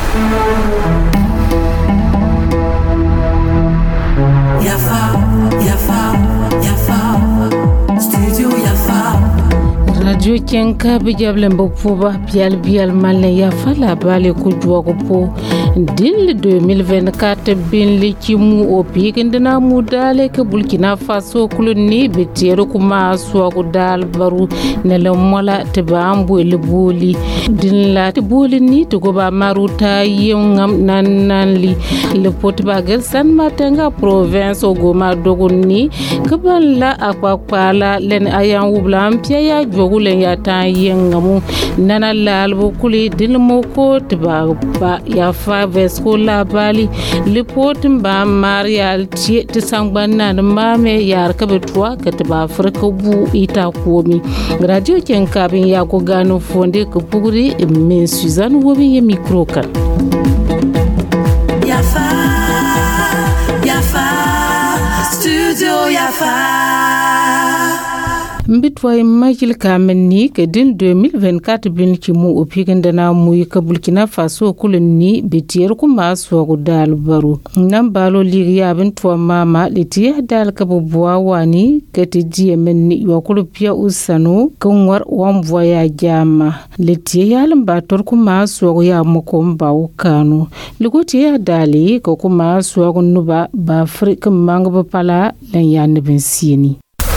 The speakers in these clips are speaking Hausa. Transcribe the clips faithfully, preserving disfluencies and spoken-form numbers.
Yafa, Yafa, Yafa, Studio Yafa. Radio Kenka bijable mbopuba bial bial malle Yafa la bale kujwa kupo dil deux mille vingt-quatre bin likimu opigindina mudale ke Burkina Faso kuluni betero kuma aswa kudal baru nele mola tebambu elbuli din la tebuli ni tugoba maruta yongam nananli le potbagel San Matenga province ogoma dogoni kabala akwakwala len ayan wublam piya jogulen ya ta yengamu nana lalbu kuli dilmoko teba ba ya fa vesko la bali le potin ba marial ti tisangbanna mame yar kabetwa katba afrika bu ita komi radio Kenka bin ya ko gano fonde ko puguri men Suzanne wobi ye micro kan Yafa Yafa Studio Yafa mbitwa Michael Kameni ke din deux mille vingt-quatre bin ki mu opiganda na mu ka Burkina Faso kulni bitier kuma so gudal baru nan balo liya bin to mama litiya dal ka bobwa wani ke tiye men yo kulpia usano kunwar wan voya jama litiya yalan bator kuma so ya mukomba ukano ligotiya dali ko kuma so nuba ba afrika manga pala lan yan bin sini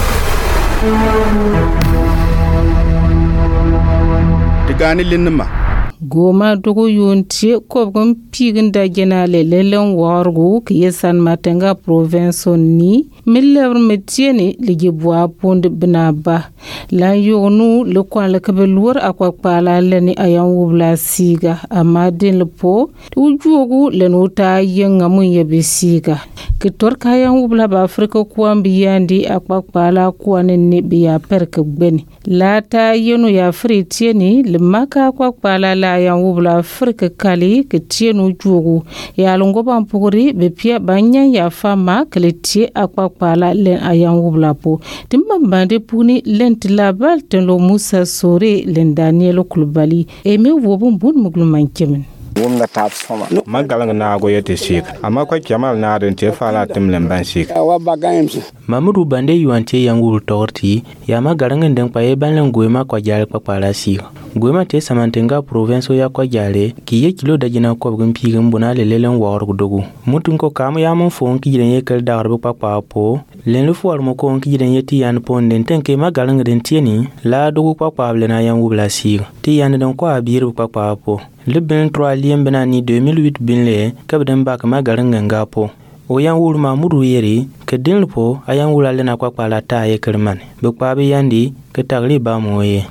Tigani linma goma dogo yonti ko gom pigin da genale lelen wargo ke San Matenga province ni millever metieni ligi boa pond binaba la yonu le kwala kabelur akwa pala leni ayan wubla siga amade lepo ujugo lenuta yenga mun yebe siga kitor kayan wubla ba Afrika kwambi yandi akwa pala kwane ne biya perke gbeni lata yenu ya fritieni le maka akwa pala la ayan wubla Afrika kali ke tienu jugo ya longo bampuri be pia banya ya fama kle tie akwa pala len ayan wubla po timbambande puni lent labal tenlo Musa Sore len Daniel Kulbali e me wobun bun mugluman kemen wumna tap soma magalang na go yete sik ama ko kyamal na den te fala timlen ban sik wa bagaimse Mamudu bande yuante yangul torti ya magarangen den paye banlen goema ko jale papala sik goema te Samantenga province ya ko jale ki ye kilo dajina ko bugum pigum bunale lelen wor gudogu mutun ko kam ya mon fon ki den yekel darbu papa po len lu for mo ko ki den yeti yan ponden tenke magarangen den tieni la dogu papa blena yangu bla sik ti yan den ko abiru papa po le ben trois lien benani deux mille huit binle kabden bak magarangen gapo o yan wul Mamudu yeri ke din po ayan wula lena kwa pala ta ye kerman bu pa bi yandi ke tagli ba moye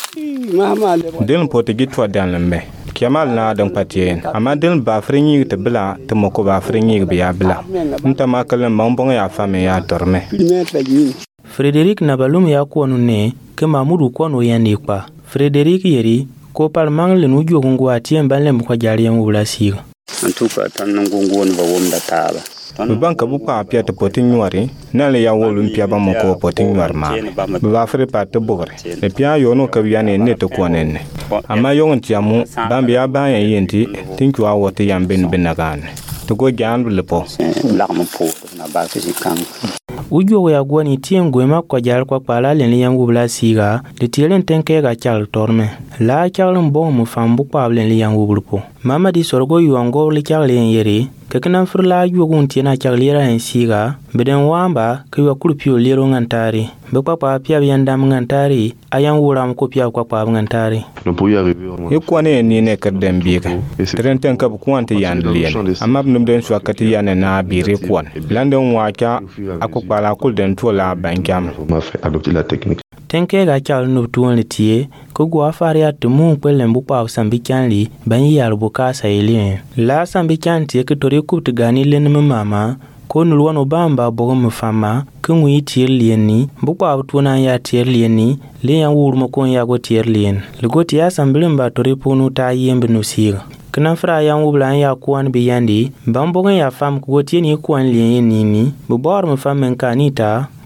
din po te gitwa dan lembe kyamal na dan patien ama din ba frinyi te bla te moko ba frinyi bi ya bla nta makalen mambon ya fame ya dorme Frederic Nabalum ya ko ne ke Mamudu ko no yandi kwa Frederic yeri ko par mangle nu jogungu atien banlem ko jariyan wula siga antuka tan ngungu won ba womda taba banka bu pa pia te potin nyori na le ya wolum pia ba mo ko potin nyor ma ba fre pa te bogre e pia yo no ka wiane ne to ko nenne amma yo nti amu bambi ya ba yan yenti tinku a wote yan ben ben nagan to go jandu le po la mo po na ba ke kan ujo ya gwani tien goema ko jar kwa pala len yangu bla siga de tielen tenke ga chal torme la chalum bo mu fambu pa len yangu bulpo mama di sorgo yuango li chalen yeri kekena frla yugun tiena chaglera en siga beden wamba ke wa kulpio lero ngantari be papa pia yandam ngantari ayan wuram ko pia kwa pa ngantari no pour y arriver e ko ne ni ne kadem biga trenten ka ko ante yandlien amma num den so akati yana na bire ko landon waka akko la kul den to la bankam m'a fait adopter la technique tenke ga chal no tuon tie ko gwa faria tumu pelen bu pa sambikanli ban yar buka sailien la sambikan tie ke tori kupt gani len mama ko nulwano bamba bogom fama kungwi tier lieni bu pa tuona ya tier lieni le yan wurmo ko ya go tier lien le go tia sambilim ba tori punu ta yembe no siga kana fra yan wublan ya kuan bi yandi bambogen ya fam ko tieni kuan lien ni ni bu bor mo fam men kanita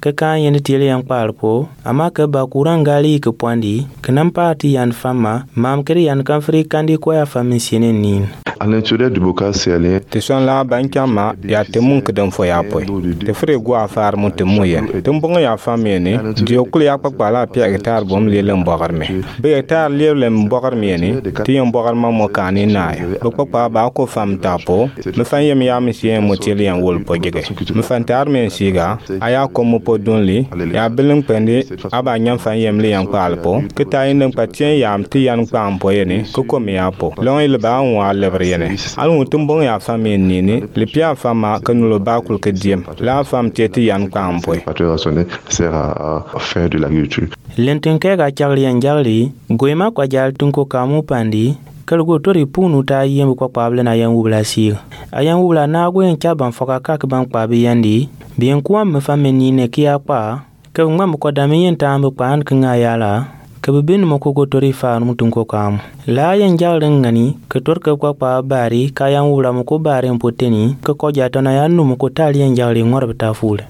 ka kan yen tele yang palpo ama ka ba kurangali ka pwandi kanam parti yan fama mam kere yan kan fri kandi ko ya fami sinen nin à l'intérieur du bocal célien te son la bankama ya te mun ka dan fo ya poy te fre go afar mun te moyen te mbongo ya fami ni di okul ya pakpa la pia gitar bom le lem bogar me be gitar le lem bogar me ni te yom bogar ma mo kani na bo pakpa ba ko fam tapo me fan yem ya mi sien mo tele yan wol po gege me fan tar men siga aya ko mo po donli ya beleng pende aba nyam fan yem le yan palpo ke tay nang patien yam ti yan pam po yeni ko ko me apo lon ile ba wa lebre yene alun tumbong ya fami ni ni le pia fama kanulo ba kul ke diem la fam teti yan pam po sert à faire de l'agriculture. Lentenke ga chagli yan jagli goima kwa jal tunko kamu pandi kalgo tori punu ta yem ko pable na yan wubla si ayan wubla na go en chaban foka ka ban kwa bi yandi bien kwa me fameni ne kia pa ka ngam ko dami yen tambe pan kanga yala ka bin mo ko tori fa mu tunko kam la yan jaglen ngani ka tor ka kwa pa bari ka yan wubla mo ko bare poteni ka ko jata na yan mu ko tali yan jagli ngor ta fule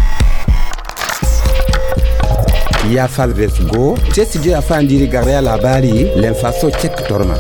ya falves go testi je afandiri gare la bali l'enfaso check torma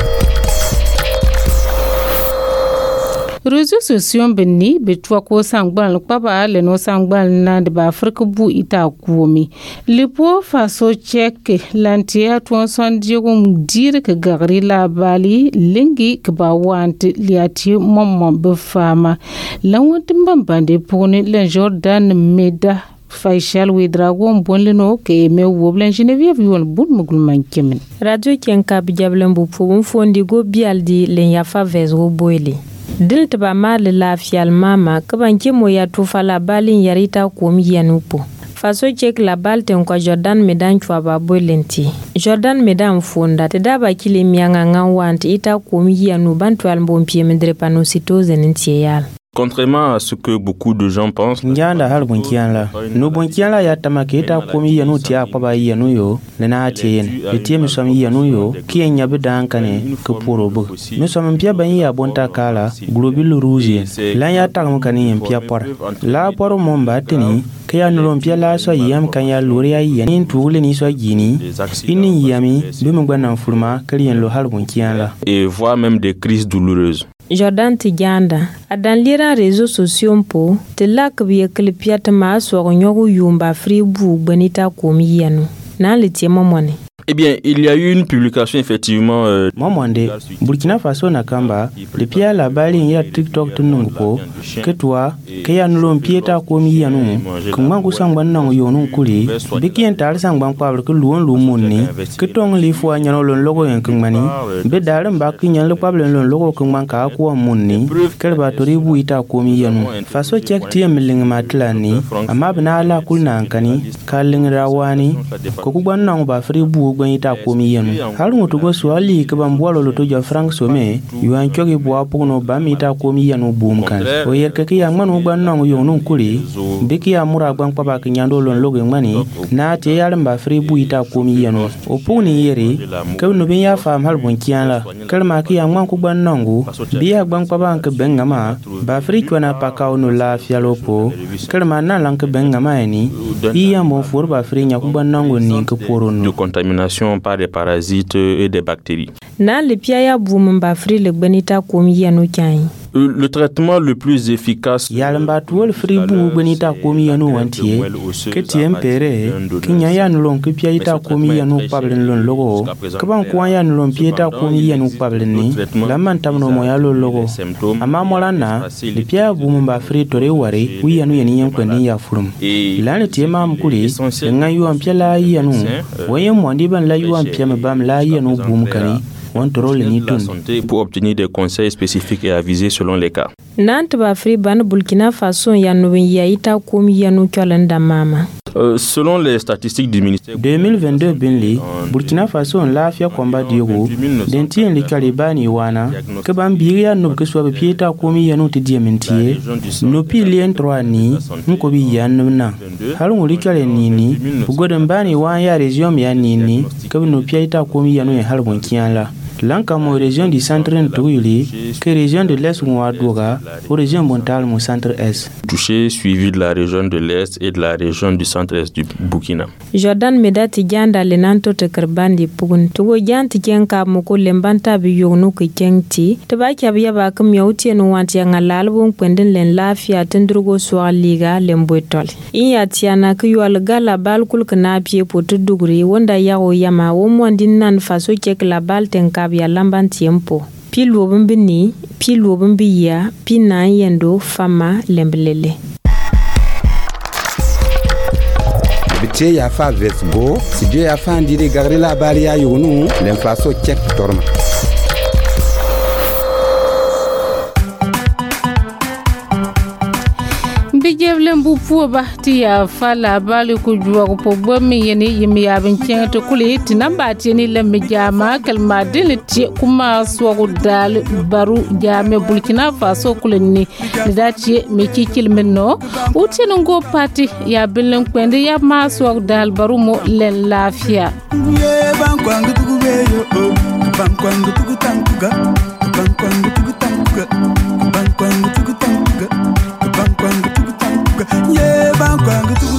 réseaux sociaux benni betwa ko sangbal papa le no sangbal na de ba afrika bu ita kuomi le po faso check lantia ton son diego dire que gare la bali lengi ke ba want liati mommo be fama lawon mbambande pone le Jordan Meda Faisal Wedragon bonleno ke me woblen Geneviève yon bun mugul mankemen radio kenka bijablen bu fo fondi go bialdi len ya favez go boyle dil taba mal la fial mama ka banke mo ya to fala balin yarita ko mi yanupo faso check la balte ko Jordan Medan chwa ba boylenti Jordan Medan fonda te daba kile mianga ngwanti ita ko mi yanu bantu al mbompie mendre panositose ntieyal. Contrairement à ce que beaucoup de gens pensent, njanda hal bunkiala no bunkiala ya tamaketa komi yanu tia kwa ba yanu yo lena tien etie misomi yanu yo kienya bedankane ko porobo misomi mpia ban ya bonta kala globule rouge la ya tagum kani mpia por la por momba tini kaya no mpia la so yam kanya loria yen tugule ni so gini ini yami bimu gwana furma kalien lo hal bunkiala et voire même des crises douloureuses. Jordan Tiganda a dans les réseaux sociaux po te lak biye klipiat ma so nyogu yumba free bu benita komi yanu na le tiema mone. Eh bien, il y a eu une publication effectivement. Euh, Mamonde, Burkina Faso na kamba, le pia la bali ya TikTok tunungupo, que toi, que ya nulon pieta komi yanu, kuma kusangban na yonu kuli, biki ental sangban pablo que luon lumuni, que tong li fo nyano lon logo en kumani, be dalam baki nyalo pablo lon logo kuman ka akwa munni, que ba tori bu ita komi yanu. Faso check tie miling matlani, amabna ala kulna ankani, kaling rawani, kokubwan na ba free bu gbanita komi yanu halu mutugo swali ke bambwalo loto ja frank some yuan chogi bwa puno bamita komi yanu boom kan o yer ke ya manu gban nangu yonu kuli biki ya mura gban papa ke nyando lon logo ngani na te yalam ba free buita komi yanu o puni yeri ke no bin ya fam hal bon kiala kalma ke ya man ku gban nangu biya gban papa ke bengama ba free kwana pakao no la fialopo kalma na lan ke bengama ni iya mo for ba free nya ku gban nangu ni ke porono de contamination par des parasites et des bactéries. Na le piaya boumba fri le benita komi yanu kyan. Le traitement le plus efficace yalamba tuol fribu benita komi yanu wantie ke tiempere kinya yanu lon ke piaita komi yanu pablen lon logo kaban kwa yanu lon pieta komi yanu pablen ni laman tamno moyalo logo ama molana le pia boumba fri tore ware wi yanu yani yan kwani ya furum lane tiema mkuli ngayu ampiala yanu waye mwandi ban la yu ampiama bam la yanu boumkani pour obtenir des conseils spécifiques et avisés selon les cas. Nant ba fri ban Burkina Faso yanu ya ita komi yanu kyolanda mama. Euh, selon les statistiques du ministère deux mille vingt-deux Benli Burkina Faso la fia combat diogo dentien li kalibani wana ke ban biria no ke so pieta komi yanu ti diamantie no pi lien trois ni nko bi yanu na halu li kale nini ugodon bani wa ya region ya nini ke no pieta komi yanu e halu bonkiala L'ancamo région du centre Ntouyuli, que région de l'Est Mouadouga, ou région montale au centre-Est. Touché, suivi de la région de l'Est et de la région du centre-Est du Burkina. Jordan Medati Ganda Lenanto te Kerbandi Pugun, Togo Yanti Kenka Moko Lembanta Biyonu Kenti, Tabaki Abiaba Kamiauti and Wantianga Lalbum Pendin Len Lafia Tendrugo Soa Liga Lembuetol. Iya Tiana Kuyualga la Balkul Kanapie Potudugri, Wanda Yao Yama, Womwandinan Faso Chek la Bal Tenkabia Lamban Tiempo. Pi Lobambini, Pi Lobambia, Pi Nayendo, Fama Lembelele. Biche ya fa vesgo, si je ya fa ndire gagre la bali ya yunu, l'enfaso check torma. Bijevlen bu puba ti ya fala bali ku juwa ko bomi yene yimi ya bincin to kuli tinamba ti ni lemmi jama kalma dil ti kuma so dal baru jame Burkina Faso kulni da ti me kikil menno uti ngo parti ya bilen kwende ya ma so dal baru mo len lafiya bankwangu tugubeyo bankwangu tugutankuga bankwangu tugutankuga bankwangu tugutankuga bankwangu tugutankuga ye bankwangu